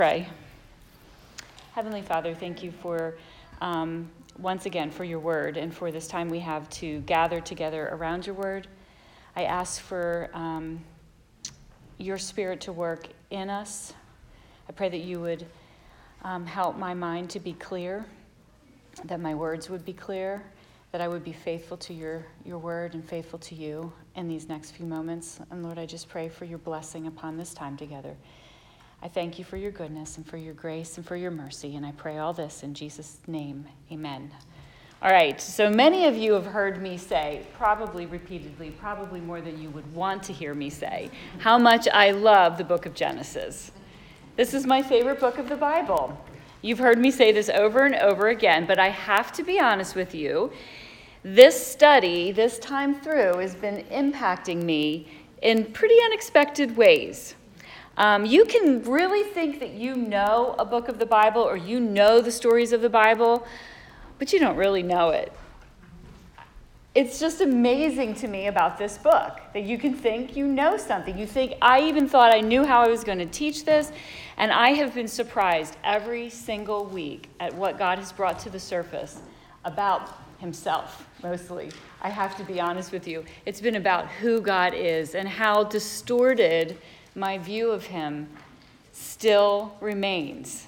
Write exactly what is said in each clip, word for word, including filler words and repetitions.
Pray. Heavenly Father, thank you for, um, once again, for your word and for this time we have to gather together around your word. I ask for um, your spirit to work in us. I pray that you would um, help my mind to be clear, that my words would be clear, that I would be faithful to your, your word and faithful to you in these next few moments. And Lord, I just pray for your blessing upon this time together. I thank you for your goodness and for your grace and for your mercy, and I pray all this in Jesus' name. Amen. All right, so many of you have heard me say, probably repeatedly, probably more than you would want to hear me say, how much I love the book of Genesis. This is my favorite book of the Bible. You've heard me say this over and over again, but I have to be honest with you. This study, this time through, has been impacting me in pretty unexpected ways. Um, you can really think that you know a book of the Bible or you know the stories of the Bible, but you don't really know it. It's just amazing to me about this book that you can think you know something. You think, I even thought I knew how I was going to teach this, and I have been surprised every single week at what God has brought to the surface about himself, mostly. I have to be honest with you. It's been about who God is and how distorted my view of him still remains.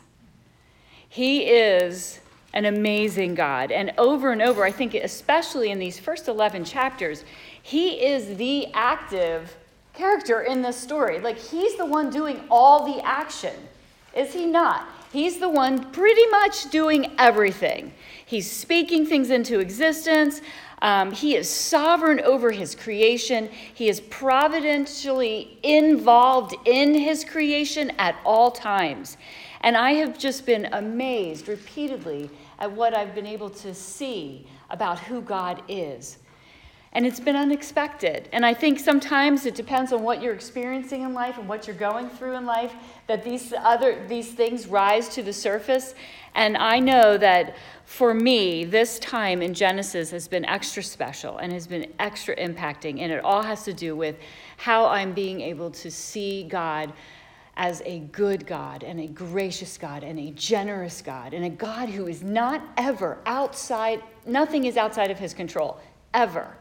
He is an amazing God. And over and over, I think especially in these first eleven chapters, he is the active character in this story. Like, he's the one doing all the action. Is he not? He's the one pretty much doing everything. He's speaking things into existence. Um, he is sovereign over his creation. He is providentially involved in his creation at all times. And I have just been amazed repeatedly at what I've been able to see about who God is. And it's been unexpected. And I think sometimes it depends on what you're experiencing in life and what you're going through in life, that these other these things rise to the surface. And I know that for me, this time in Genesis has been extra special and has been extra impacting. And it all has to do with how I'm being able to see God as a good God and a gracious God and a generous God and a God who is not ever outside, nothing is outside of his control, ever.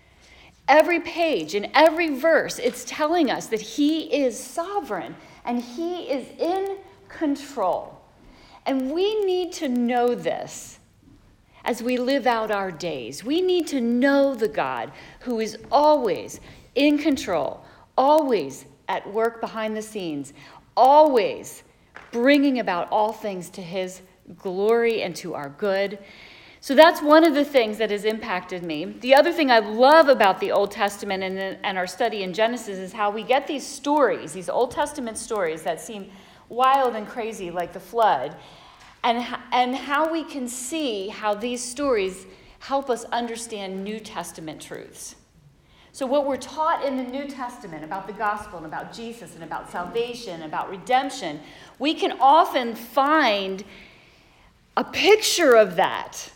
Every page and every verse, it's telling us that he is sovereign and he is in control. And we need to know this as we live out our days. We need to know the God who is always in control, always at work behind the scenes, always bringing about all things to his glory and to our good. So that's one of the things that has impacted me. The other thing I love about the Old Testament and, and our study in Genesis is how we get these stories, these Old Testament stories that seem wild and crazy, like the flood, and, and how we can see how these stories help us understand New Testament truths. So what we're taught in the New Testament about the gospel and about Jesus and about salvation, about redemption, we can often find a picture of that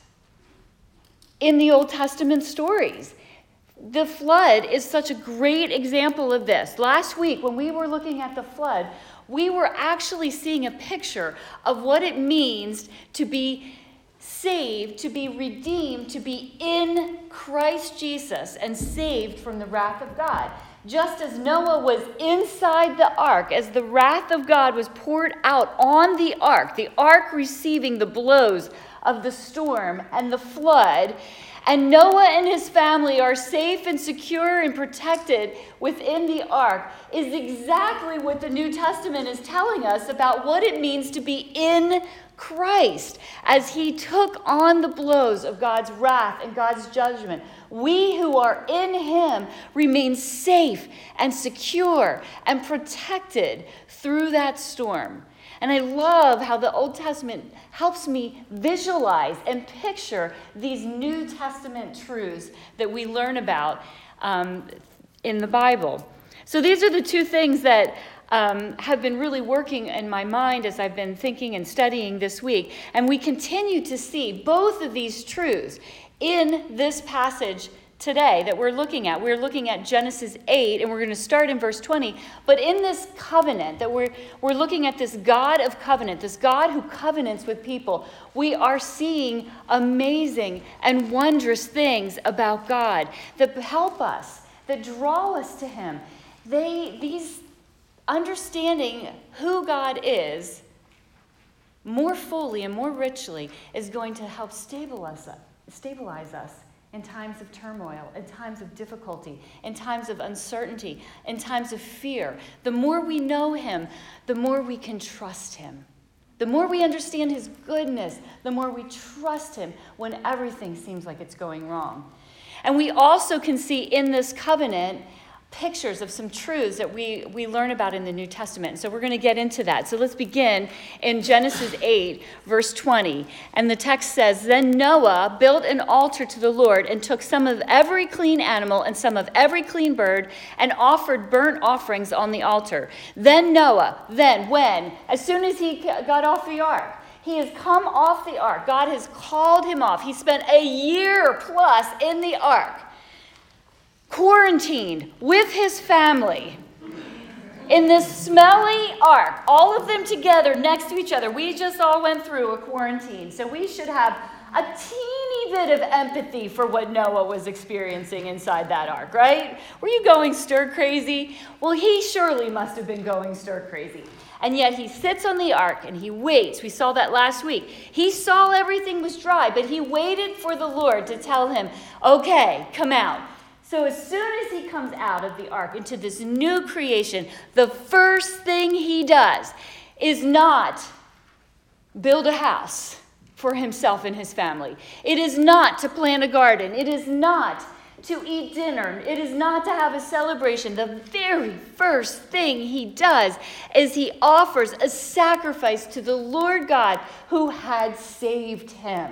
in the Old Testament stories. The flood is such a great example of this. Last week, when we were looking at the flood, we were actually seeing a picture of what it means to be saved, to be redeemed, to be in Christ Jesus and saved from the wrath of God. Just as Noah was inside the ark, as the wrath of God was poured out on the ark, the ark receiving the blows of the storm and the flood, and Noah and his family are safe and secure and protected within the ark, is exactly what the New Testament is telling us about what it means to be in Christ as he took on the blows of God's wrath and God's judgment. We who are in him remain safe and secure and protected through that storm. And I love how the Old Testament helps me visualize and picture these New Testament truths that we learn about um, in the Bible. So these are the two things that um, have been really working in my mind as I've been thinking and studying this week. And we continue to see both of these truths in this passage today that we're looking at. We're looking at Genesis eight, and we're going to start in verse twenty. But in this covenant that we're we're looking at, this God of covenant, this God who covenants with people, we are seeing amazing and wondrous things about God that help us, that draw us to him. They these understanding who God is more fully and more richly is going to help stabilize us, stabilize us in times of turmoil, in times of difficulty, in times of uncertainty, in times of fear. The more we know him, the more we can trust him. The more we understand his goodness, the more we trust him when everything seems like it's going wrong. And we also can see in this covenant pictures of some truths that we, we learn about in the New Testament. So we're going to get into that. So let's begin in Genesis eight, verse twenty. And the text says, "Then Noah built an altar to the Lord and took some of every clean animal and some of every clean bird and offered burnt offerings on the altar. Then Noah, then, when? As soon as he got off the ark. He has come off the ark. God has called him off. He spent a year plus in the ark, quarantined with his family in this smelly ark, all of them together next to each other. We just all went through a quarantine, so we should have a teeny bit of empathy for what Noah was experiencing inside that ark, right? Were you going stir crazy? Well, he surely must have been going stir crazy. And yet he sits on the ark and he waits. We saw that last week. He saw everything was dry, but he waited for the Lord to tell him, okay, come out. So as soon as he comes out of the ark into this new creation, the first thing he does is not build a house for himself and his family. It is not to plant a garden. It is not to eat dinner. It is not to have a celebration. The very first thing he does is he offers a sacrifice to the Lord God who had saved him.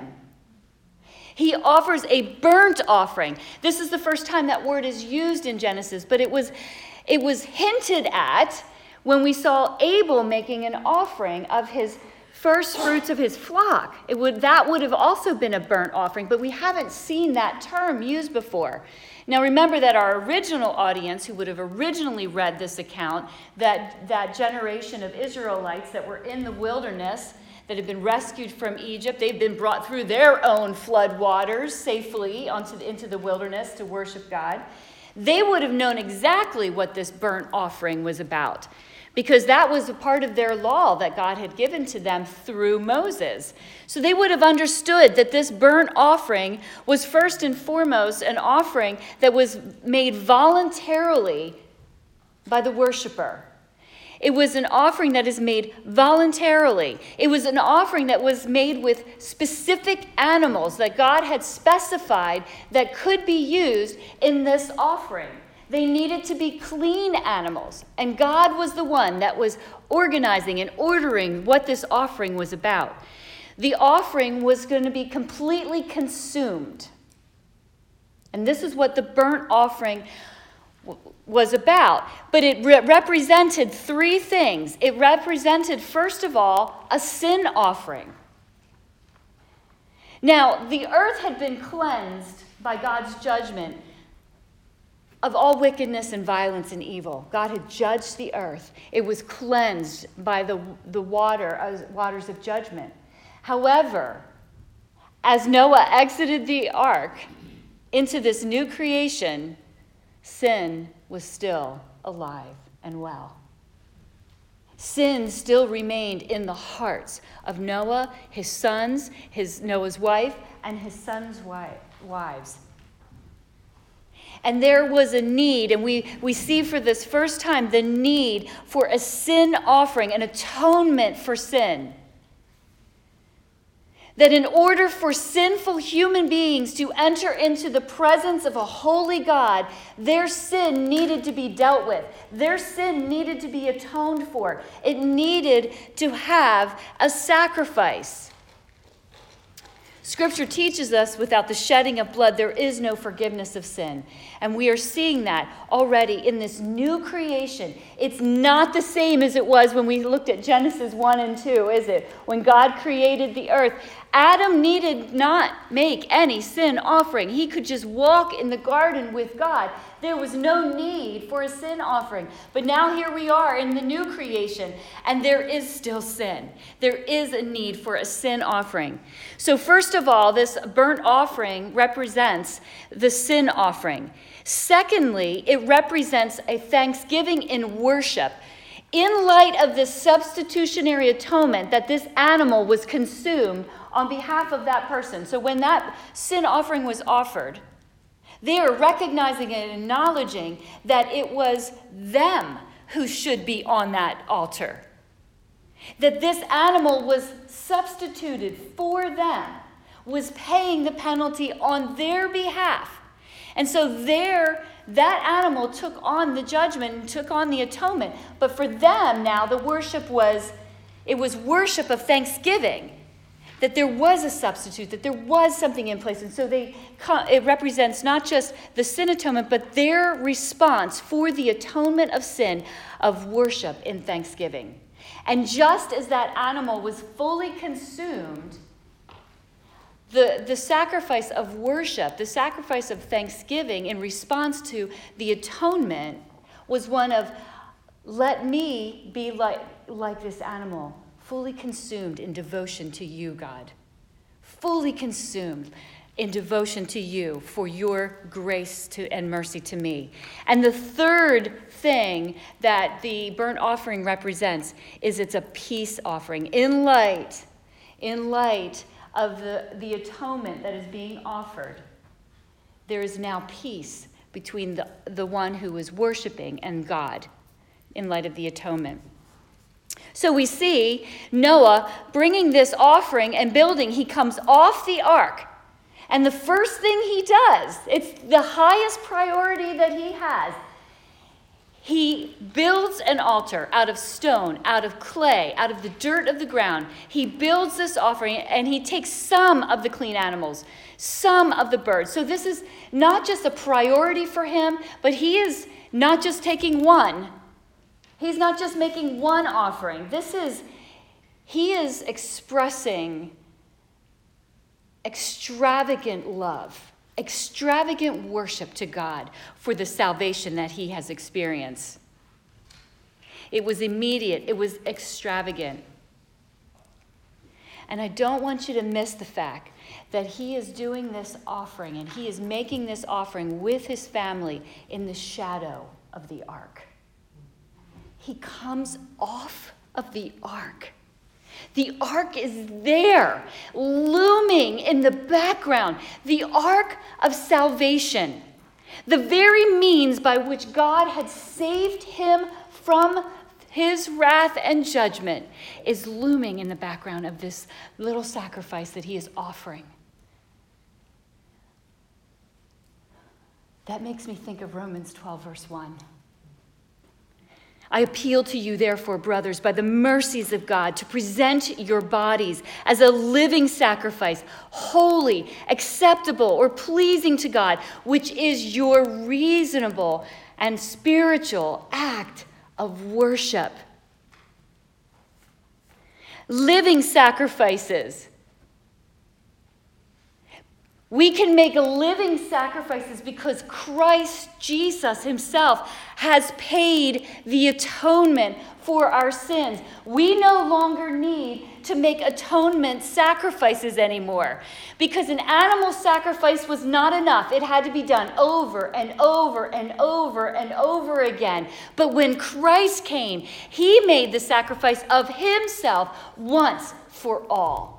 He offers a burnt offering. This is the first time that word is used in Genesis, but it was, it was hinted at when we saw Abel making an offering of his first fruits of his flock. It would, that would have also been a burnt offering, but we haven't seen that term used before. Now remember that our original audience, who would have originally read this account, that, that generation of Israelites that were in the wilderness, that had been rescued from Egypt. They've been brought through their own flood waters safely onto the, into the wilderness to worship God. They would have known exactly what this burnt offering was about, because that was a part of their law that God had given to them through Moses. So they would have understood that this burnt offering was first and foremost an offering that was made voluntarily by the worshiper. It was an offering that is made voluntarily. It was an offering that was made with specific animals that God had specified that could be used in this offering. They needed to be clean animals, and God was the one that was organizing and ordering what this offering was about. The offering was going to be completely consumed. And this is what the burnt offering was about. But it re- represented three things. It represented, first of all, a sin offering. Now, the earth had been cleansed by God's judgment of all wickedness and violence and evil. God had judged the earth. It was cleansed by the, the water, uh, waters of judgment. However, as Noah exited the ark into this new creation, sin was still alive and well. Sin still remained in the hearts of Noah, his sons, his Noah's wife, and his sons' wife, wives. And there was a need, and we, we see for this first time the need for a sin offering, an atonement for sin. That in order for sinful human beings to enter into the presence of a holy God, their sin needed to be dealt with. Their sin needed to be atoned for. It needed to have a sacrifice. Scripture teaches us without the shedding of blood, there is no forgiveness of sin. And we are seeing that already in this new creation. It's not the same as it was when we looked at Genesis one and two, is it? When God created the earth, Adam needed not make any sin offering. He could just walk in the garden with God. There was no need for a sin offering. But now here we are in the new creation, and there is still sin. There is a need for a sin offering. So first of all, this burnt offering represents the sin offering. Secondly, it represents a thanksgiving in worship. In light of this substitutionary atonement that this animal was consumed on behalf of that person. So when that sin offering was offered, they are recognizing and acknowledging that it was them who should be on that altar. That this animal was substituted for them, was paying the penalty on their behalf. And so there, that animal took on the judgment and took on the atonement. But for them now, the worship was, it was worship of thanksgiving. That there was a substitute, that there was something in place. And so they, it represents not just the sin atonement, but their response for the atonement of sin, of worship in thanksgiving. And just as that animal was fully consumed, the, the sacrifice of worship, the sacrifice of thanksgiving in response to the atonement was one of, let me be like, like this animal, fully consumed in devotion to you, God. Fully consumed in devotion to you for your grace to, and mercy to me. And the third thing that the burnt offering represents is it's a peace offering. In light, in light of the, the atonement that is being offered, there is now peace between the, the one who is worshiping and God in light of the atonement. So we see Noah bringing this offering and building. He comes off the ark. And the first thing he does, it's the highest priority that he has. He builds an altar out of stone, out of clay, out of the dirt of the ground. He builds this offering, and he takes some of the clean animals, some of the birds. So this is not just a priority for him, but he is not just taking one. He's not just making one offering. This is, he is expressing extravagant love, extravagant worship to God for the salvation that he has experienced. It was immediate. It was extravagant. And I don't want you to miss the fact that he is doing this offering, and he is making this offering with his family in the shadow of the ark. He comes off of the ark. The ark is there, looming in the background. The ark of salvation. The very means by which God had saved him from his wrath and judgment is looming in the background of this little sacrifice that he is offering. That makes me think of Romans twelve, verse one. I appeal to you, therefore, brothers, by the mercies of God, to present your bodies as a living sacrifice, holy, acceptable, or pleasing to God, which is your reasonable and spiritual act of worship. Living sacrifices. We can make living sacrifices because Christ Jesus himself has paid the atonement for our sins. We no longer need to make atonement sacrifices anymore because an animal sacrifice was not enough. It had to be done over and over and over and over again. But when Christ came, he made the sacrifice of himself once for all.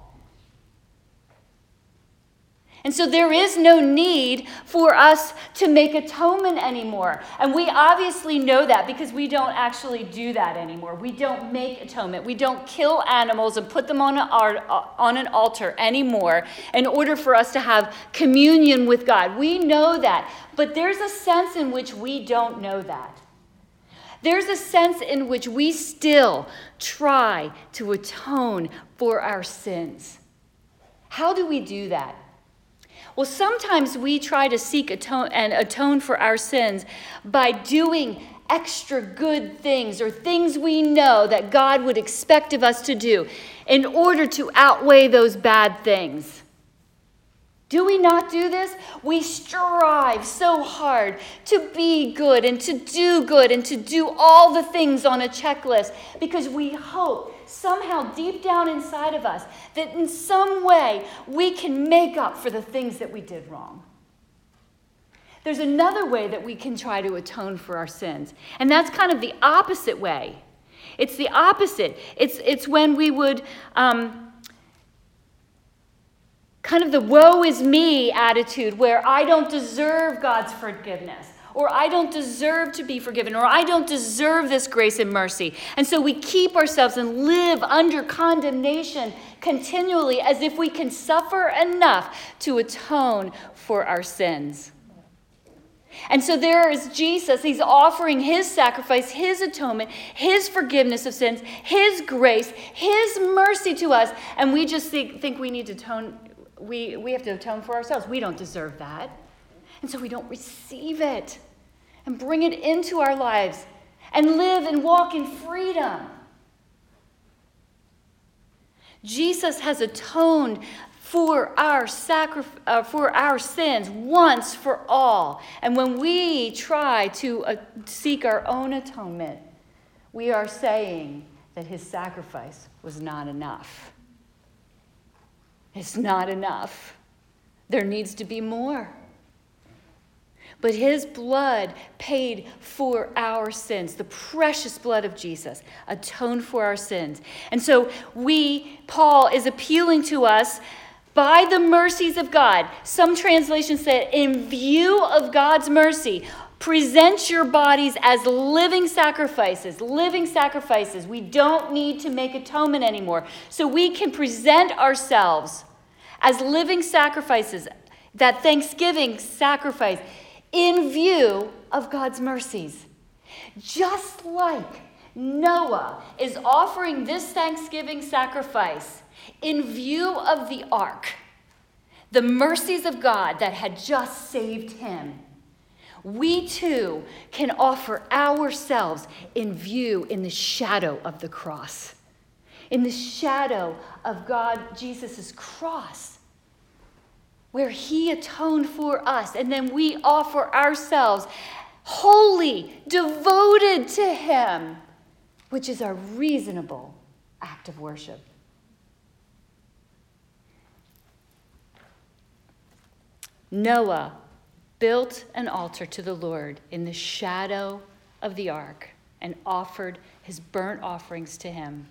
And so there is no need for us to make atonement anymore. And we obviously know that because we don't actually do that anymore. We don't make atonement. We don't kill animals and put them on an, on an altar anymore in order for us to have communion with God. We know that. But there's a sense in which we don't know that. There's a sense in which we still try to atone for our sins. How do we do that? Well, sometimes we try to seek atone and atone for our sins by doing extra good things or things we know that God would expect of us to do in order to outweigh those bad things. Do we not do this? We strive so hard to be good and to do good and to do all the things on a checklist because we hope somehow deep down inside of us that in some way we can make up for the things that we did wrong. There's another way that we can try to atone for our sins, and that's kind of the opposite way. It's the opposite. It's, it's when we would um, kind of the woe is me attitude where I don't deserve God's forgiveness, or I don't deserve to be forgiven, or I don't deserve this grace and mercy. And so we keep ourselves and live under condemnation continually as if we can suffer enough to atone for our sins. And so there is Jesus. He's offering his sacrifice, his atonement, his forgiveness of sins, his grace, his mercy to us. And we just think, think we need to atone, we, we have to atone for ourselves. We don't deserve that. And so we don't receive it and bring it into our lives and live and walk in freedom. Jesus has atoned for our sacri- uh, for our sins once for all. And when we try to uh, seek our own atonement, we are saying that his sacrifice was not enough. It's not enough. There needs to be more. But his blood paid for our sins. The precious blood of Jesus atoned for our sins. And so we, Paul is appealing to us by the mercies of God. Some translations say, in view of God's mercy, present your bodies as living sacrifices. Living sacrifices. We don't need to make atonement anymore. So we can present ourselves as living sacrifices, that Thanksgiving sacrifice, in view of God's mercies. Just like Noah is offering this Thanksgiving sacrifice in view of the ark, the mercies of God that had just saved him, we too can offer ourselves in view in the shadow of the cross, in the shadow of God, Jesus' cross, where he atoned for us, and then we offer ourselves wholly, devoted to him, which is our reasonable act of worship. Noah built an altar to the Lord in the shadow of the ark and offered his burnt offerings to him.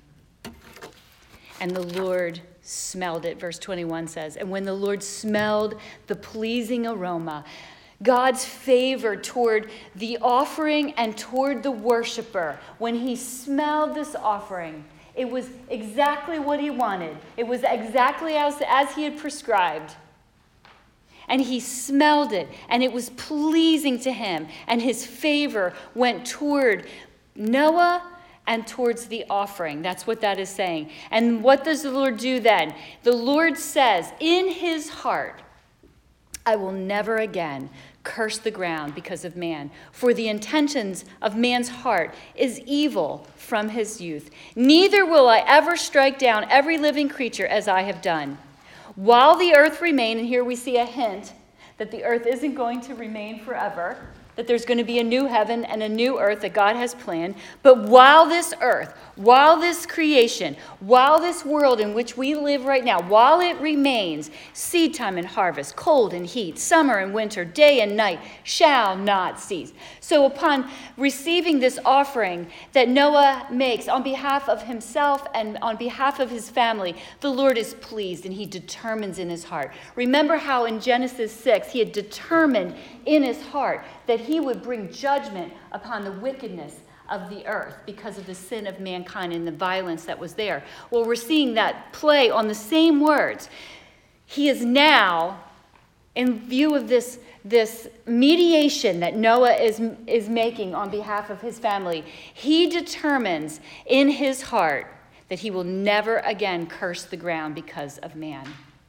And the Lord smelled it, verse twenty-one says. And when the Lord smelled the pleasing aroma, God's favor toward the offering and toward the worshiper, when he smelled this offering, it was exactly what he wanted. It was exactly as, as he had prescribed. And he smelled it, and it was pleasing to him. And his favor went toward Noah and towards the offering. That's what that is saying. And what does the Lord do then? The Lord says, in his heart, I will never again curse the ground because of man, for the intentions of man's heart is evil from his youth. Neither will I ever strike down every living creature as I have done. While the earth remain, and here we see a hint that the earth isn't going to remain forever, that there's going to be a new heaven and a new earth that God has planned. But while this earth, while this creation, while this world in which we live right now, while it remains, seed time and harvest, cold and heat, summer and winter, day and night shall not cease. So upon receiving this offering that Noah makes on behalf of himself and on behalf of his family, the Lord is pleased and he determines in his heart. Remember how in Genesis six he had determined in his heart that he would bring judgment upon the wickedness of the earth because of the sin of mankind and the violence that was there. Well, we're seeing that play on the same words. He is now, in view of this, this mediation that Noah is, is making on behalf of his family, he determines in his heart that he will never again curse the ground because of man.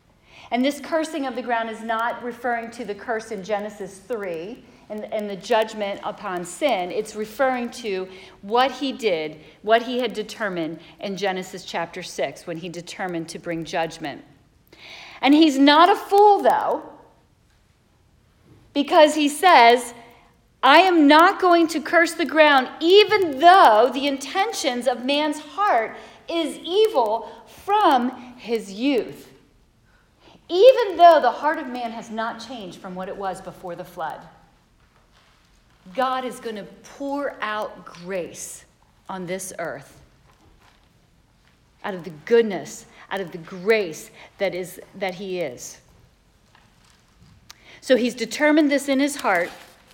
And this cursing of the ground is not referring to the curse in Genesis three and, and the judgment upon sin. It's referring to what he did, what he had determined in Genesis chapter six when he determined to bring judgment. And he's not a fool, though, because he says, I am not going to curse the ground, even though the intentions of man's heart is evil from his youth. Even though the heart of man has not changed from what it was before the flood, God is going to pour out grace on this earth out of the goodness, out of the grace that is that he is. So he's determined this in his heart.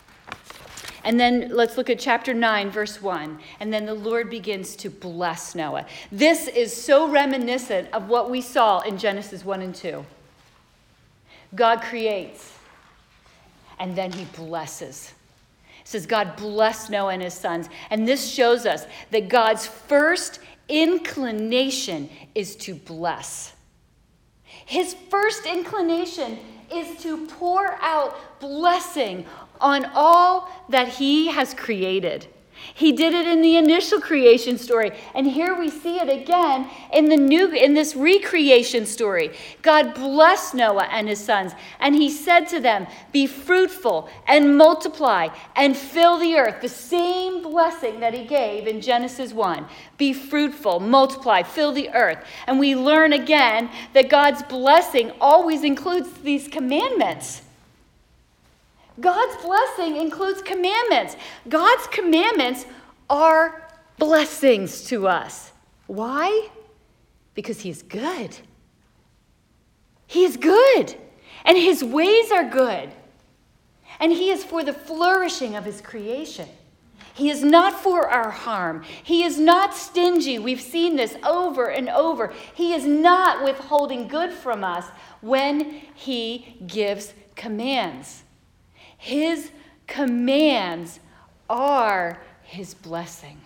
And then let's look at chapter nine, verse one. And then the Lord begins to bless Noah. This is so reminiscent of what we saw in Genesis one and two. God creates, and then he blesses. It says God blessed Noah and his sons. And this shows us that God's first inclination is to bless. His first inclination is to pour out blessing on all that he has created. He did it in the initial creation story, and here we see it again in the new in this recreation story. God blessed Noah and his sons, and he said to them, "Be fruitful and multiply and fill the earth." The same blessing that he gave in Genesis one. Be fruitful, multiply, fill the earth. And we learn again that God's blessing always includes these commandments. God's blessing includes commandments. God's commandments are blessings to us. Why? Because he is good. He is good. And his ways are good. And he is for the flourishing of his creation. He is not for our harm. He is not stingy. We've seen this over and over. He is not withholding good from us when he gives commands. His commands are his blessing.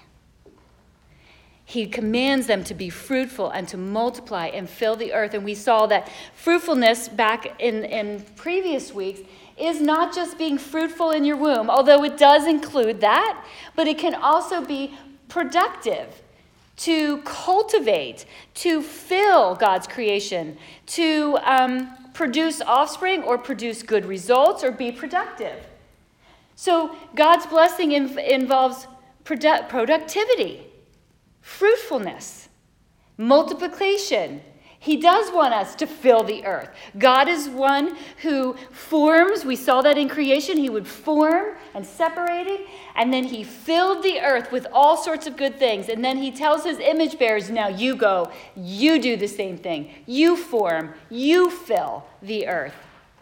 He commands them to be fruitful and to multiply and fill the earth. And we saw that fruitfulness back in, in previous weeks is not just being fruitful in your womb, although it does include that, but it can also be productive, to cultivate, to fill God's creation, to um, produce offspring or produce good results or be productive. So God's blessing inv- involves produ- productivity, fruitfulness, multiplication. He does want us to fill the earth. God is one who forms. We saw that in creation. He would form and separating, and then he filled the earth with all sorts of good things. And then he tells his image bearers, now you go, you do the same thing. You form, you fill the earth.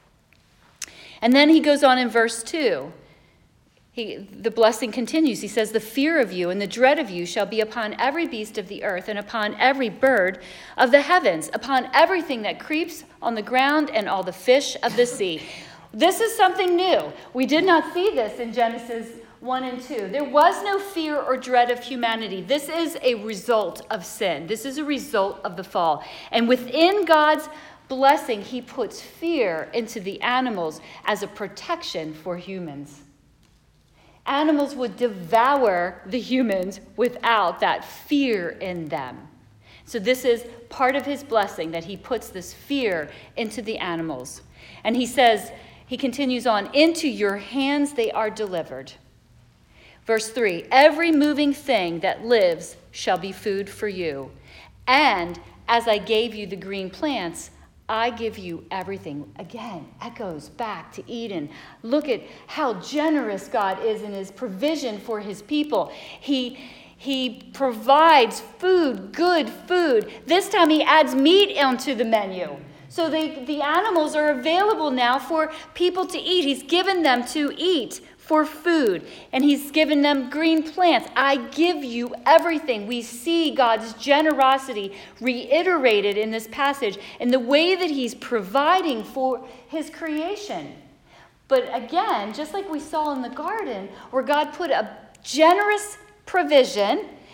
And then he goes on in verse two. He, the blessing continues. He says, the fear of you and the dread of you shall be upon every beast of the earth and upon every bird of the heavens, upon everything that creeps on the ground and all the fish of the sea. This is something new. We did not see this in Genesis one and two. There was no fear or dread of humanity. This is a result of sin. This is a result of the fall. And within God's blessing, he puts fear into the animals as a protection for humans. Animals would devour the humans without that fear in them. So this is part of his blessing, that he puts this fear into the animals. And he says, he continues on, into your hands they are delivered. Verse three, every moving thing that lives shall be food for you. And as I gave you the green plants, I give you everything. Again, echoes back to Eden. Look at how generous God is in his provision for his people. He, he provides food, good food. This time he adds meat onto the menu. So they, the animals are available now for people to eat. He's given them to eat for food. And he's given them green plants. I give you everything. We see God's generosity reiterated in this passage in the way that he's providing for his creation. But again, just like we saw in the garden, where God put a generous provision,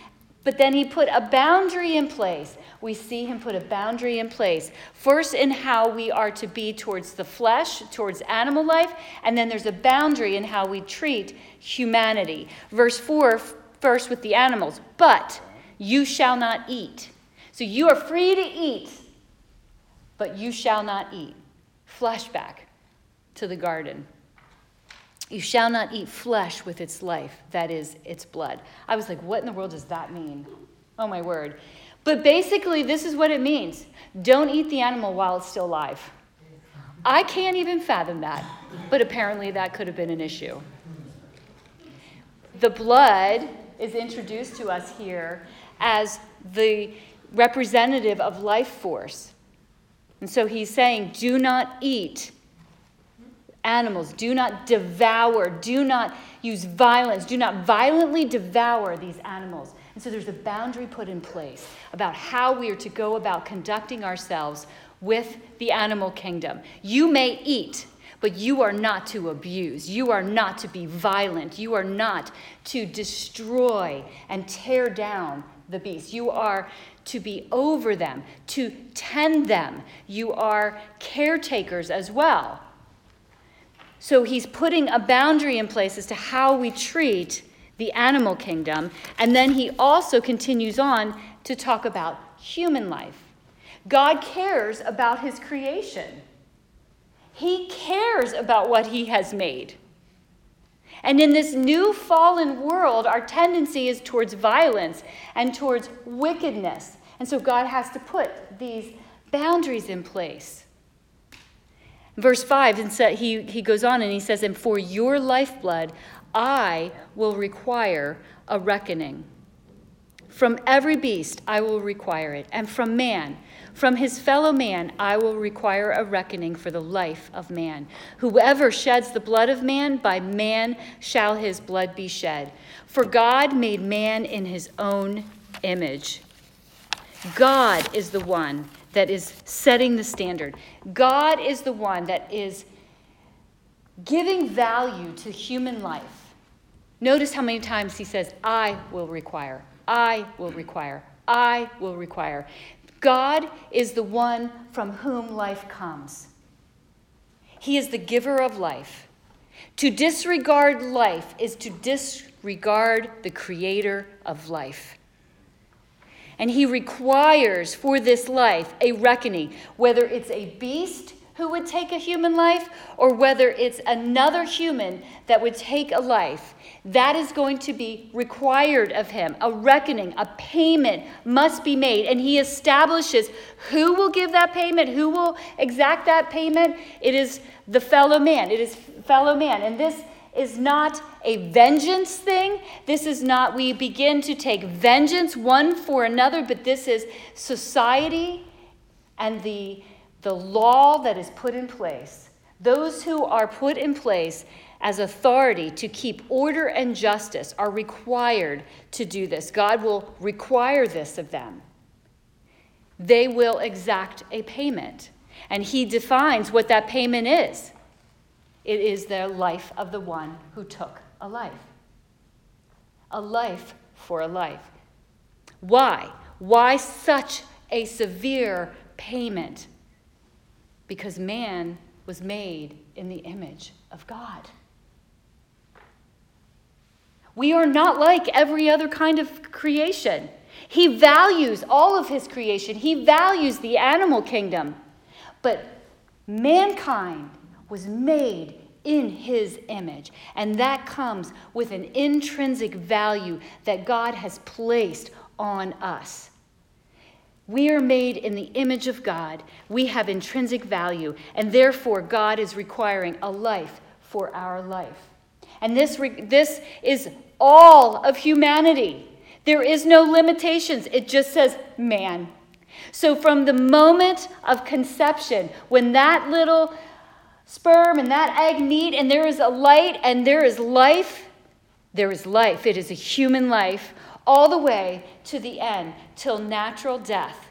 But then he put a boundary in place. We see him put a boundary in place. First, in how we are to be towards the flesh, towards animal life, and then there's a boundary in how we treat humanity. Verse four, first with the animals. But you shall not eat. So you are free to eat, but you shall not eat. Flashback to the garden. You shall not eat flesh with its life, that is, its blood. I was like, what in the world does that mean? Oh, my word. But basically, this is what it means. Don't eat the animal while it's still alive. I can't even fathom that, but apparently that could have been an issue. The blood is introduced to us here as the representative of life force. And so he's saying, do not eat animals, do not devour, do not use violence, do not violently devour these animals. And so there's a boundary put in place about how we are to go about conducting ourselves with the animal kingdom. You may eat, but you are not to abuse. You are not to be violent. You are not to destroy and tear down the beast. You are to be over them, to tend them. You are caretakers as well. So he's putting a boundary in place as to how we treat the animal kingdom. And then he also continues on to talk about human life. God cares about his creation. He cares about what he has made. And in this new fallen world, our tendency is towards violence and towards wickedness. And so God has to put these boundaries in place. Verse five, and so he, he goes on and he says, and for your lifeblood, I will require a reckoning. From every beast, I will require it. And from man, from his fellow man, I will require a reckoning for the life of man. Whoever sheds the blood of man, by man shall his blood be shed. For God made man in his own image. God is the one that is setting the standard. God is the one that is giving value to human life. Notice how many times he says, I will require, I will require, I will require. God is the one from whom life comes. He is the giver of life. To disregard life is to disregard the creator of life. And he requires for this life a reckoning, whether it's a beast who would take a human life or whether it's another human that would take a life. That is going to be required of him. A reckoning, a payment must be made. And he establishes who will give that payment, who will exact that payment. It is the fellow man. It is fellow man. And this is not a vengeance thing. This is not we begin to take vengeance one for another, but this is society and the, the law that is put in place. Those who are put in place as authority to keep order and justice are required to do this. God will require this of them. They will exact a payment, and he defines what that payment is. It is the life of the one who took a life. A life for a life. Why? Why such a severe payment? Because man was made in the image of God. We are not like every other kind of creation. He values all of his creation. He values the animal kingdom. But mankind was made in his image. And that comes with an intrinsic value that God has placed on us. We are made in the image of God. We have intrinsic value. And therefore, God is requiring a life for our life. And this, this is all of humanity. There is no limitations. It just says man. So from the moment of conception, when that little sperm and that egg meet and there is a light and there is life, there is life. It is a human life all the way to the end, till natural death.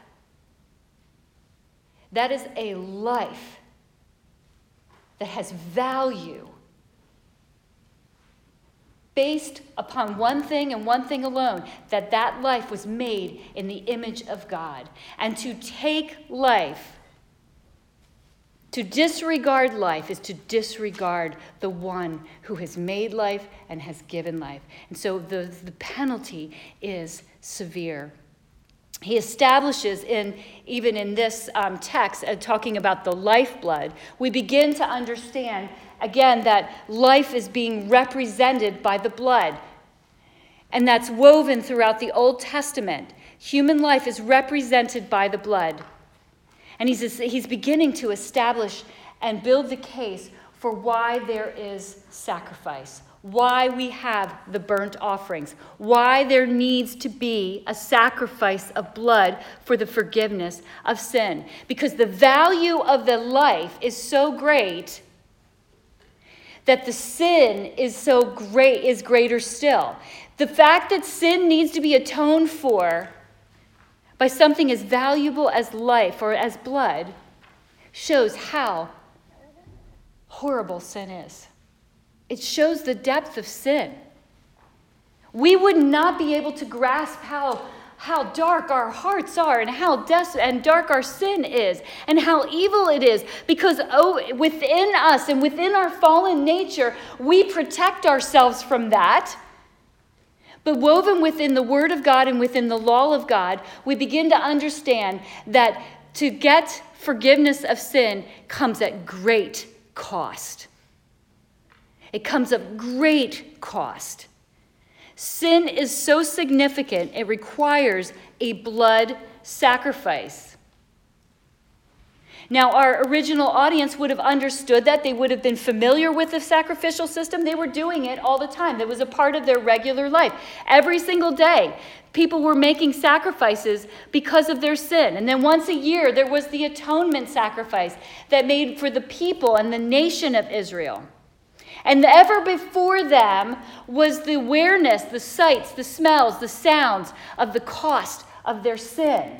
That is a life that has value based upon one thing and one thing alone, that that life was made in the image of God. And to take life, to disregard life, is to disregard the one who has made life and has given life. And so the, the penalty is severe. He establishes, in even in this um, text, uh, talking about the lifeblood, we begin to understand, again, that life is being represented by the blood. And that's woven throughout the Old Testament. Human life is represented by the blood. And he's, he's beginning to establish and build the case for why there is sacrifice, why we have the burnt offerings, why there needs to be a sacrifice of blood for the forgiveness of sin. Because the value of the life is so great that the sin is so great, is greater still. The fact that sin needs to be atoned for by something as valuable as life or as blood shows how horrible sin is. It shows the depth of sin. We would not be able to grasp how, how dark our hearts are and how des- and dark our sin is and how evil it is, because oh, within us and within our fallen nature, we protect ourselves from that. But woven within the Word of God and within the law of God, we begin to understand that to get forgiveness of sin comes at great cost. It comes at great cost. Sin is so significant, it requires a blood sacrifice. Now, our original audience would have understood that. They would have been familiar with the sacrificial system. They were doing it all the time. It was a part of their regular life. Every single day, people were making sacrifices because of their sin. And then once a year, there was the atonement sacrifice that made for the people and the nation of Israel. And ever before them was the awareness, the sights, the smells, the sounds of the cost of their sin.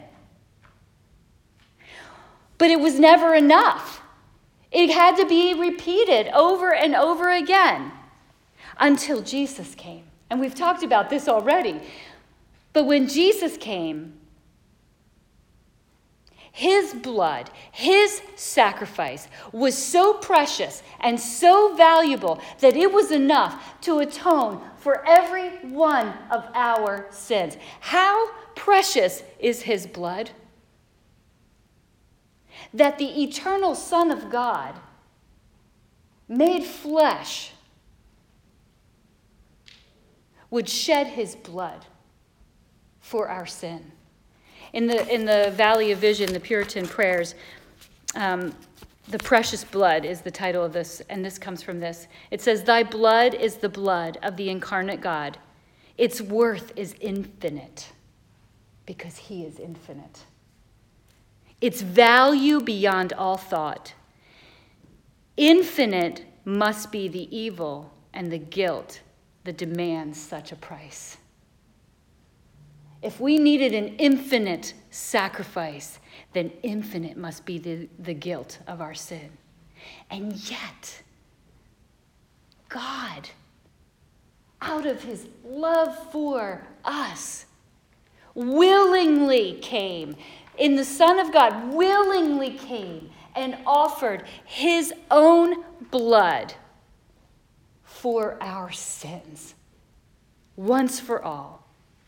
But it was never enough. It had to be repeated over and over again until Jesus came. And we've talked about this already. But when Jesus came, his blood, his sacrifice was so precious and so valuable that it was enough to atone for every one of our sins. How precious is his blood? That the eternal Son of God, made flesh, would shed his blood for our sin. In the, in the Valley of Vision, the Puritan prayers, um, The Precious Blood is the title of this, and this comes from this. It says, "Thy blood is the blood of the incarnate God. Its worth is infinite, because he is infinite. Its value beyond all thought. Infinite must be the evil and the guilt that demands such a price." If we needed an infinite sacrifice, then infinite must be the, the guilt of our sin. And yet, God, out of his love for us, willingly came. In the Son of God, willingly came and offered his own blood for our sins, once for all.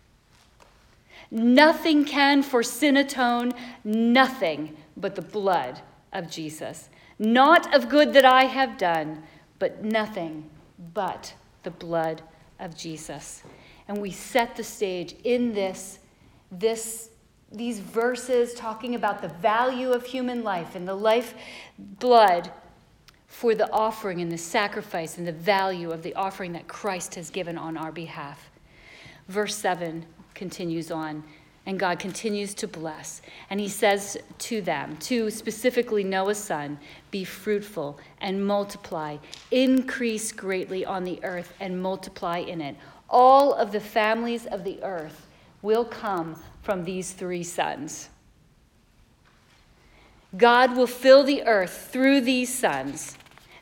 Nothing can for sin atone, nothing but the blood of Jesus. Not of good that I have done, but nothing but the blood of Jesus. And we set the stage in this, this these verses talking about the value of human life and the life blood for the offering and the sacrifice and the value of the offering that Christ has given on our behalf. Verse seven continues on, and God continues to bless. And he says to them, to specifically Noah's son, "Be fruitful and multiply, increase greatly on the earth and multiply in it. All of the families of the earth will come from these three sons." God will fill the earth through these sons.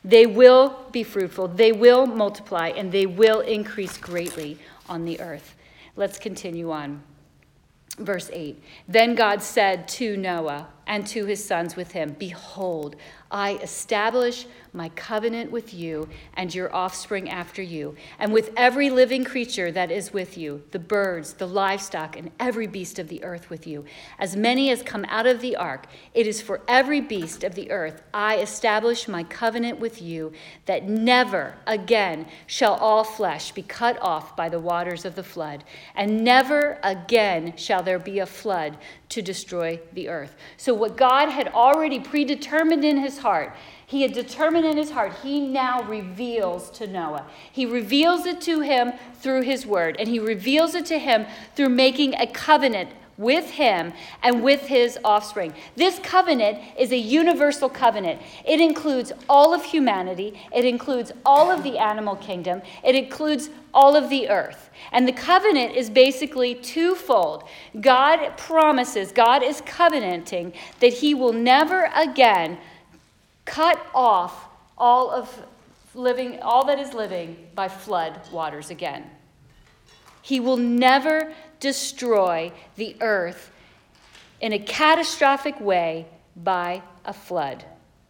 They will be fruitful, they will multiply, and they will increase greatly on the earth. Let's continue on. Verse eight. Then God said to Noah and to his sons with him, behold, I establish my covenant with you and your offspring after you, and with every living creature that is with you, the birds, the livestock, and every beast of the earth with you, as many as come out of the ark. It is for every beast of the earth I establish my covenant with you, that never again shall all flesh be cut off by the waters of the flood, and never again shall there be a flood to destroy the earth. So what God had already predetermined in his heart, he had determined in his heart, he now reveals to Noah. He reveals it to him through his word, and he reveals it to him through making a covenant with him and with his offspring. This covenant is a universal covenant. It includes all of humanity. It includes all of the animal kingdom. It includes all of the earth. And the covenant is basically twofold. God promises, God is covenanting that he will never again cut off all of living, all that is living by flood waters again. He will never destroy the earth in a catastrophic way by a flood.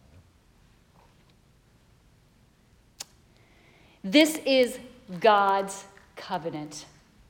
This is God's covenant.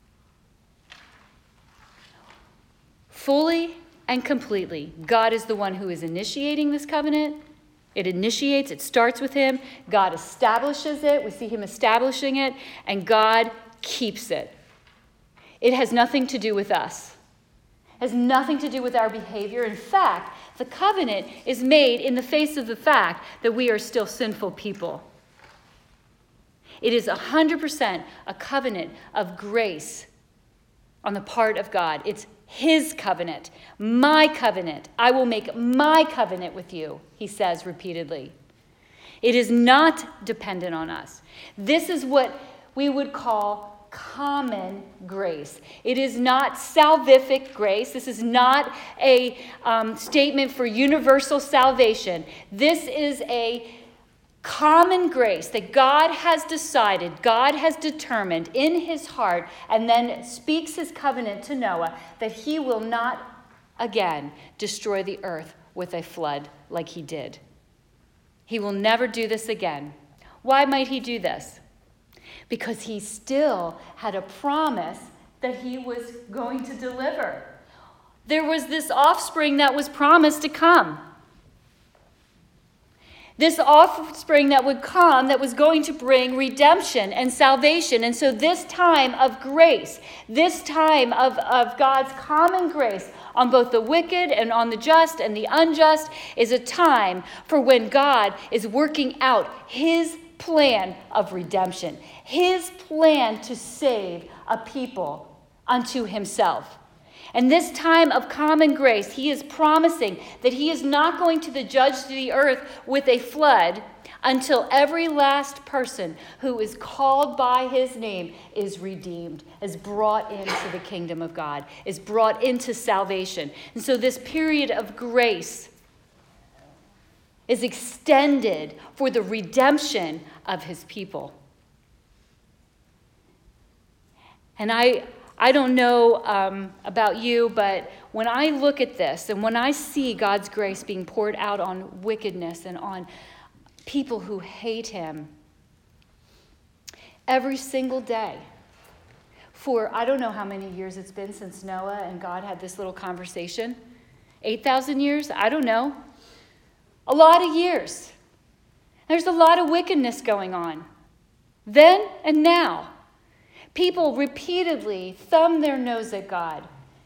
Fully and completely, God is the one who is initiating this covenant. It initiates, it starts with him. God establishes it. We see him establishing it, and God keeps it. It has nothing to do with us. It has nothing to do with our behavior. In fact, the covenant is made in the face of the fact that we are still sinful people. It is one hundred percent a covenant of grace on the part of God. It's his covenant, my covenant. I will make my covenant with you, he says repeatedly. It is not dependent on us. This is what we would call common grace. It is not salvific grace. This is not a um, statement for universal salvation. This is a common grace that God has decided, God has determined in his heart, and then speaks his covenant to Noah that he will not again destroy the earth with a flood like he did. He will never do this again. Why might he do this? Because he still had a promise that he was going to deliver. There was this offspring that was promised to come. This offspring that would come that was going to bring redemption and salvation. And so this time of grace, this time of, of God's common grace on both the wicked and on the just and the unjust is a time for when God is working out his plan of redemption, his plan to save a people unto himself. And this time of common grace, he is promising that he is not going to judge the earth with a flood until every last person who is called by his name is redeemed, is brought into the kingdom of God, is brought into salvation. And so this period of grace is extended for the redemption of his people. And I... I don't know um, about you, but when I look at this and when I see God's grace being poured out on wickedness and on people who hate him every single day, for I don't know how many years it's been since Noah and God had this little conversation, eight thousand years? I don't know. A lot of years. There's a lot of wickedness going on then and now. People repeatedly thumb their nose at God,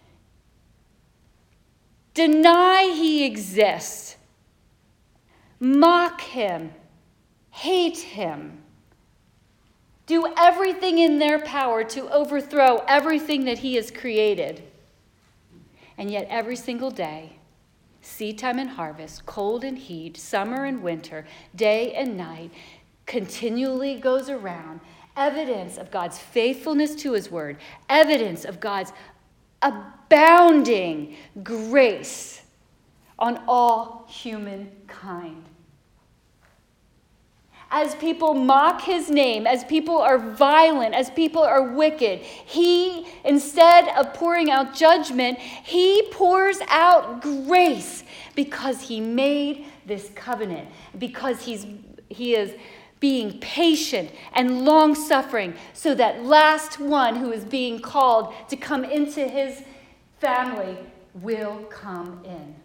deny he exists, mock him, hate him, do everything in their power to overthrow everything that he has created. And yet every single day, seed time and harvest, cold and heat, summer and winter, day and night, continually goes around. Evidence of God's faithfulness to his word. Evidence of God's abounding grace on all humankind. as people mock his name, as people are violent, as people are wicked, he, instead of pouring out judgment, he pours out grace because he made this covenant, because he's he is being patient and long-suffering, so that last one who is being called to come into his family will come in.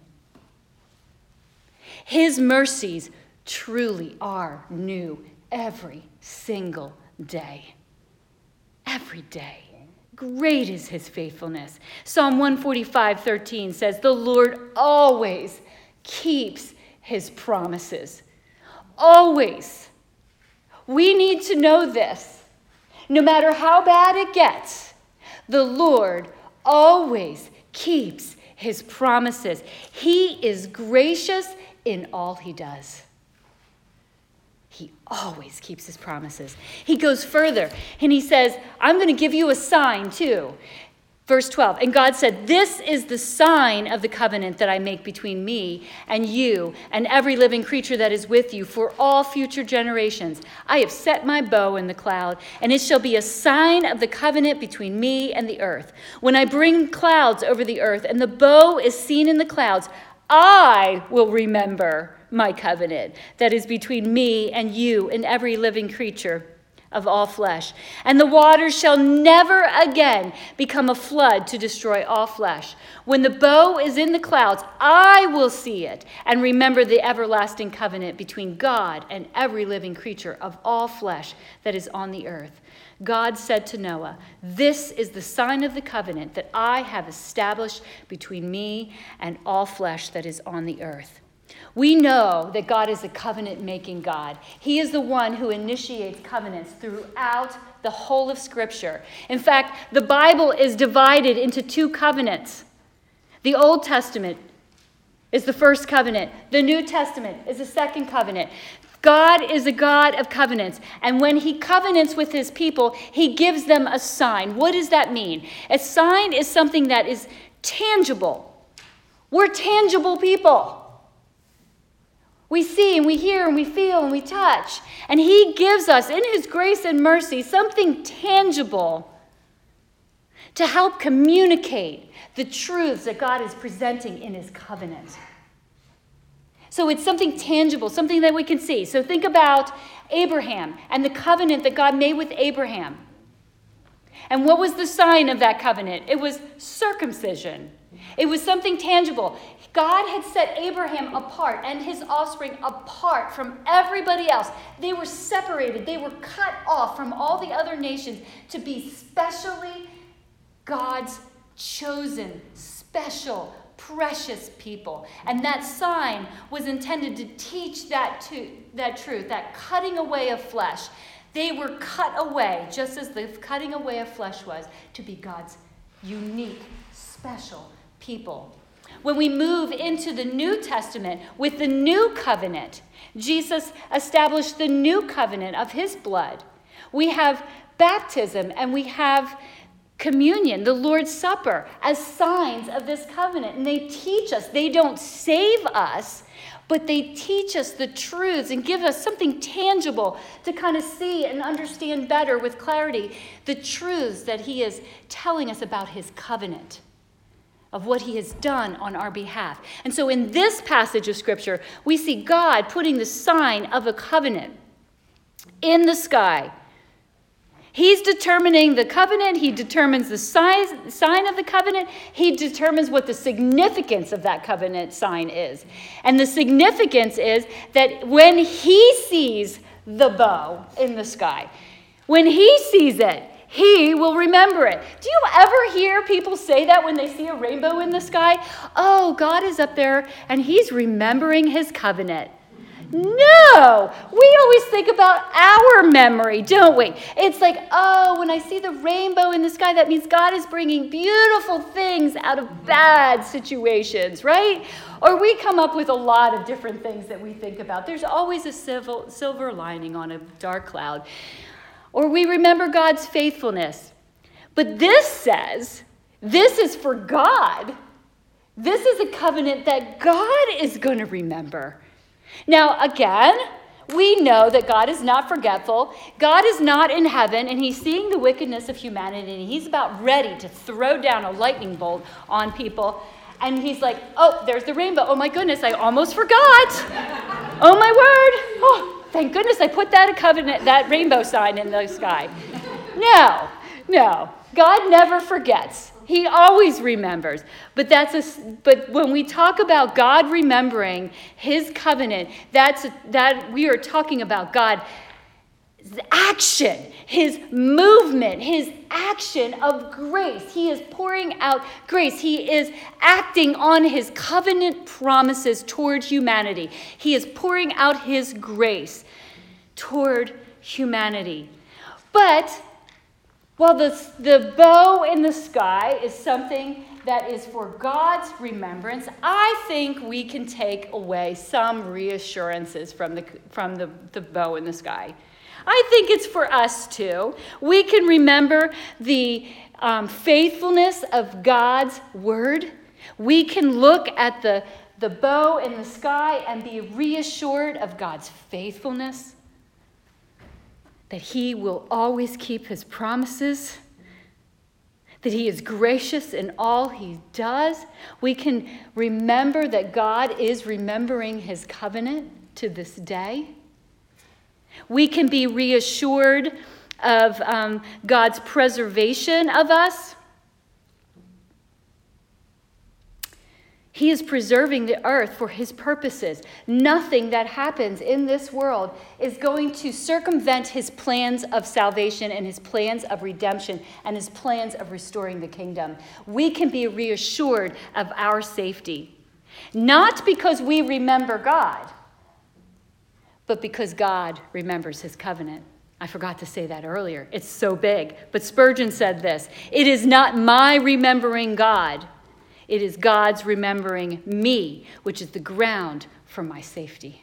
His mercies truly are new every single day. Every day. Great is his faithfulness. Psalm one forty-five, thirteen says, the Lord always keeps his promises. Always. We need to know this. No matter how bad it gets, the Lord always keeps his promises. He is gracious in all he does. He always keeps his promises. He goes further and he says, I'm going to give you a sign too. Verse twelve, and God said, this is the sign of the covenant that I make between me and you and every living creature that is with you for all future generations. I have set my bow in the cloud, and it shall be a sign of the covenant between me and the earth. When I bring clouds over the earth and the bow is seen in the clouds, I will remember my covenant that is between me and you and every living creature of all flesh. And the waters shall never again become a flood to destroy all flesh. When the bow is in the clouds, I will see it and remember the everlasting covenant between God and every living creature of all flesh that is on the earth. God said to Noah, this is the sign of the covenant that I have established between me and all flesh that is on the earth. We know that God is a covenant-making God. He is the one who initiates covenants throughout the whole of Scripture. In fact, the Bible is divided into two covenants. The Old Testament is the first covenant. The New Testament is the second covenant. God is a God of covenants, and when he covenants with his people, he gives them a sign. What does that mean? A sign is something that is tangible. We're tangible people. We see and we hear and we feel and we touch. And he gives us, in his grace and mercy, something tangible to help communicate the truths that God is presenting in his covenant. So it's something tangible, something that we can see. So think about Abraham and the covenant that God made with Abraham. And what was the sign of that covenant? It was circumcision. It was something tangible. God had set Abraham apart and his offspring apart from everybody else. They were separated. They were cut off from all the other nations to be specially God's chosen, special, precious people. And that sign was intended to teach that, to, that truth, that cutting away of flesh. They were cut away, just as the cutting away of flesh was, to be God's unique, special people. When we move into the New Testament with the new covenant, Jesus established the new covenant of his blood. We have baptism and we have communion, the Lord's Supper, as signs of this covenant. And they teach us. They don't save us, but they teach us the truths and give us something tangible to kind of see and understand better with clarity the truths that he is telling us about his covenant, of what he has done on our behalf. And so in this passage of Scripture, we see God putting the sign of a covenant in the sky. He's determining the covenant. He determines the size, sign of the covenant. He determines what the significance of that covenant sign is. And the significance is that when he sees the bow in the sky, when he sees it, he will remember it. Do you ever hear people say that when they see a rainbow in the sky? Oh, God is up there and he's remembering his covenant. No, we always think about our memory, don't we? It's like, oh, when I see the rainbow in the sky, that means God is bringing beautiful things out of bad situations, right? Or we come up with a lot of different things that we think about. There's always a civil, silver lining on a dark cloud. Or we remember God's faithfulness. But this says, this is for God. This is a covenant that God is going to remember. Now, again, we know that God is not forgetful. God is not in heaven, and he's seeing the wickedness of humanity, and he's about ready to throw down a lightning bolt on people. And he's like, oh, there's the rainbow. Oh, my goodness, I almost forgot. Oh, my word. Oh, thank goodness I put that covenant, that rainbow sign in the sky. No, no. God never forgets. He always remembers. But that's a, but when we talk about God remembering his covenant, that's a, that we are talking about God's action, his movement, his action of grace. He is pouring out grace. He is acting on his covenant promises toward humanity. He is pouring out his grace toward humanity. But while the, the bow in the sky is something that is for God's remembrance, I think we can take away some reassurances from the, from the, the bow in the sky. I think it's for us too. We can remember the um, faithfulness of God's word. We can look at the, the bow in the sky and be reassured of God's faithfulness, that he will always keep his promises, that he is gracious in all he does. We can remember that God is remembering his covenant to this day. We can be reassured of um, God's preservation of us. He is preserving the earth for his purposes. Nothing that happens in this world is going to circumvent his plans of salvation and his plans of redemption and his plans of restoring the kingdom. We can be reassured of our safety, not because we remember God, but because God remembers his covenant. I forgot to say that earlier. It's so big. But Spurgeon said this: "It is not my remembering God. It is God's remembering me, which is the ground for my safety."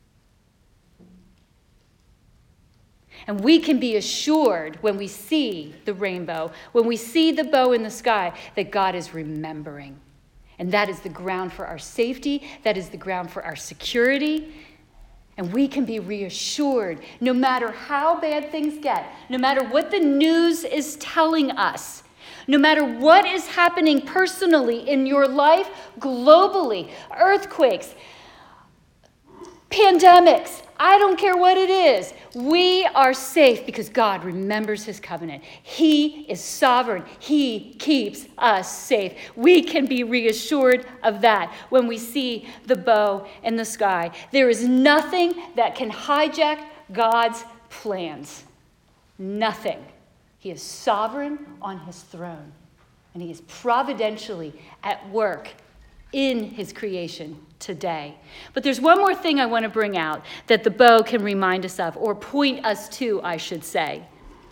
And we can be assured when we see the rainbow, when we see the bow in the sky, that God is remembering. And that is the ground for our safety. That is the ground for our security. And we can be reassured no matter how bad things get, no matter what the news is telling us, no matter what is happening personally in your life, globally, earthquakes, pandemics, I don't care what it is. We are safe because God remembers his covenant. He is sovereign. He keeps us safe. We can be reassured of that when we see the bow in the sky. There is nothing that can hijack God's plans. Nothing. He is sovereign on his throne, and he is providentially at work in his creation today. But there's one more thing I want to bring out that the bow can remind us of, or point us to, I should say.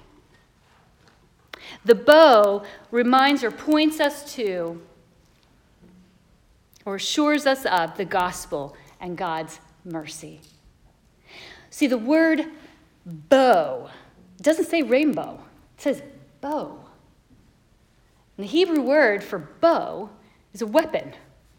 The bow reminds or points us to, or assures us of, the gospel and God's mercy. See, the word bow doesn't say rainbow. It says bow. And the Hebrew word for bow is a weapon.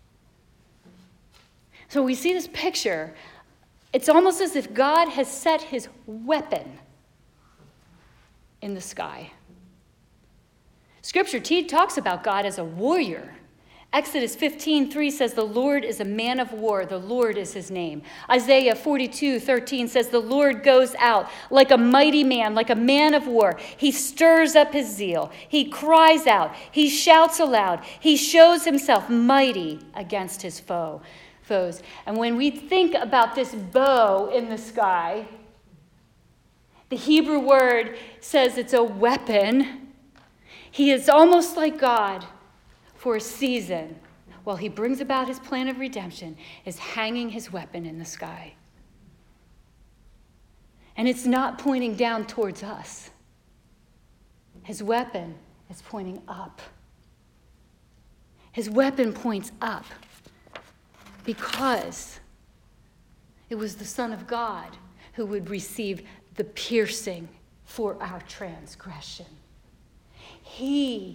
So we see this picture. It's almost as if God has set his weapon in the sky. Scripture t- talks about God as a warrior. Exodus fifteen three says, "The Lord is a man of war. The Lord is his name." Isaiah forty-two thirteen says, "The Lord goes out like a mighty man, like a man of war. He stirs up his zeal. He cries out. He shouts aloud. He shows himself mighty against his foe." Foes. And when we think about this bow in the sky, the Hebrew word says it's a weapon. He is almost like God for a season, while he brings about his plan of redemption, is hanging his weapon in the sky. And it's not pointing down towards us. His weapon is pointing up. His weapon points up because it was the Son of God who would receive the piercing for our transgression. He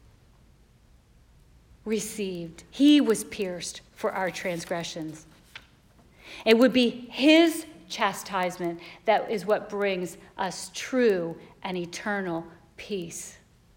received, he was pierced for our transgressions. It would be his chastisement that is what brings us true and eternal peace.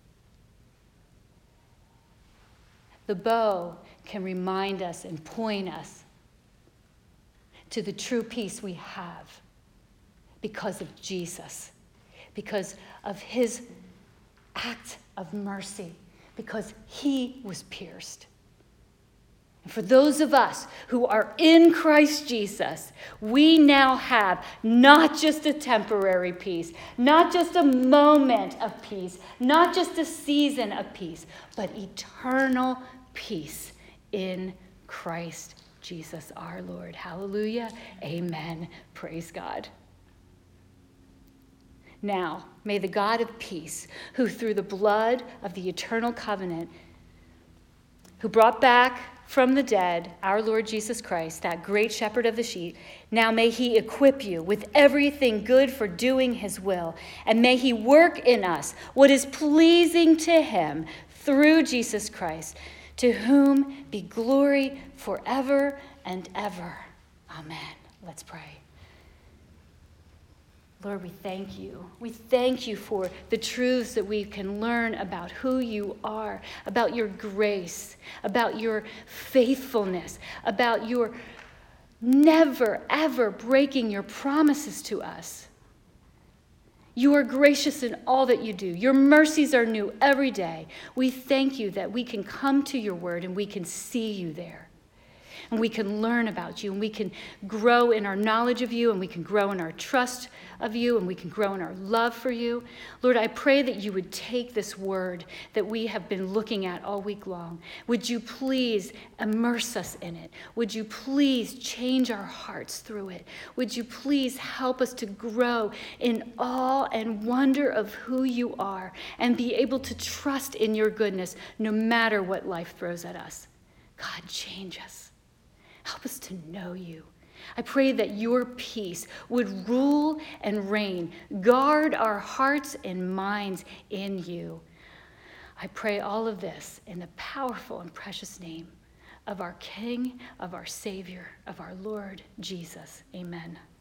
The bow can remind us and point us to the true peace we have because of Jesus, because of his act of mercy, because he was pierced. And for those of us who are in Christ Jesus, we now have not just a temporary peace, not just a moment of peace, not just a season of peace, but eternal peace in Christ Jesus our Lord. Hallelujah. Amen. Praise God. Now, may the God of peace, who through the blood of the eternal covenant, who brought back from the dead our Lord Jesus Christ, that great shepherd of the sheep, now may he equip you with everything good for doing his will, and may he work in us what is pleasing to him through Jesus Christ, to whom be glory forever and ever. Amen. Let's pray. Lord, we thank you. We thank you for the truths that we can learn about who you are, about your grace, about your faithfulness, about your never, ever breaking your promises to us. You are gracious in all that you do. Your mercies are new every day. We thank you that we can come to your word and we can see you there. And we can learn about you, and we can grow in our knowledge of you, and we can grow in our trust of you, and we can grow in our love for you. Lord, I pray that you would take this word that we have been looking at all week long. Would you please immerse us in it? Would you please change our hearts through it? Would you please help us to grow in awe and wonder of who you are and be able to trust in your goodness no matter what life throws at us? God, change us. Help us to know you. I pray that your peace would rule and reign. Guard our hearts and minds in you. I pray all of this in the powerful and precious name of our King, of our Savior, of our Lord Jesus. Amen.